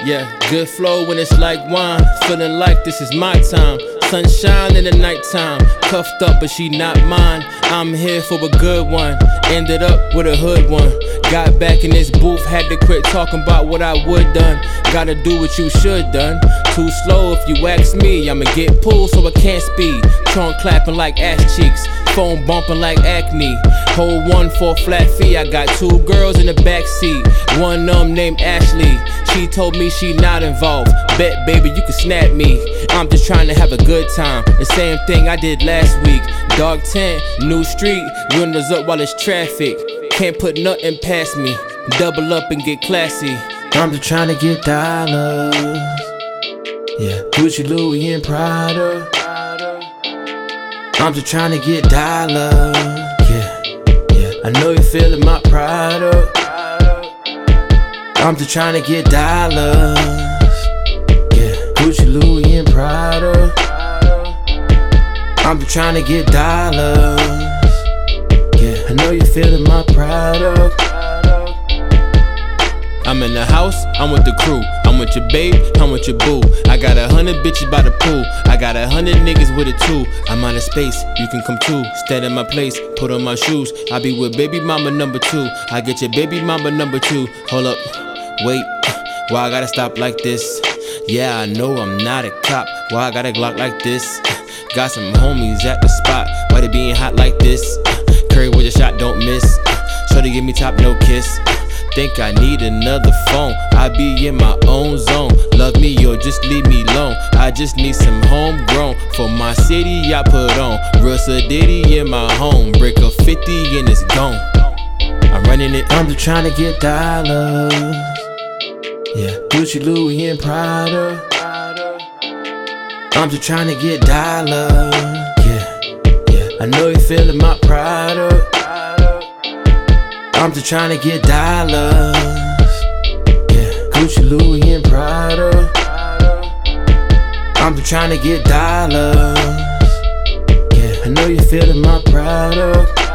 Yeah, good flow when it's like wine. Feeling like this is my time. Sunshine in the nighttime. Cuffed up, but she not mine. I'm here for a good one. Ended up with a hood one. Got back in this booth, had to quit talking about what I would done. Gotta do what you should done. Too slow if you ask me. I'ma get pulled so I can't speed. Trunk clapping like ass cheeks. Phone bumping like acne. Hold one for a flat fee. I got 2 girls in the back seat. One named Ashley. She told me she not involved. Bet baby you can snap me. I'm just trying to have a good time. The same thing I did last week. Dog tent, new street. Windows up while it's traffic. Can't put nothing past me. Double up and get classy. I'm just trying to get dollars. Yeah, Gucci, Louis, and Prada. I'm just trying to get dollars. Yeah, I know you're feeling my product. I'm just trying to get dollars. Yeah, Gucci, Louis, and Prada. I'm just trying to get dollars. Yeah, I know you're feeling my product. I'm in the house, I'm with the crew. I'm with your babe, I'm with your boo. I got 100 bitches by the pool. I got 100 niggas with a 2. I'm out of space, you can come too. Stand in my place, put on my shoes. I be with baby mama number 2. I get your baby mama number 2. Hold up, wait, why I gotta stop like this? Yeah, I know I'm not a cop. Why I got a Glock like this? Got some homies at the spot. Why they being hot like this? Curry with a shot, don't miss. Shorty give me top, no kiss. Think I need another phone. I be in my own zone. Love me or just leave me alone. I just need some homegrown. For my city I put on real Sadiddy in my home. Break a 50 and it's gone. I'm running it. I'm just trying to get dollars. Yeah, Gucci, Louis, and Prada. I'm just trying to get dollars. Yeah, I know you're feeling my product. I'm just trying to get dollars. Yeah, Gucci, Louis, and Prada. I'm just trying to get dollars. Yeah, I know you're feeling my product.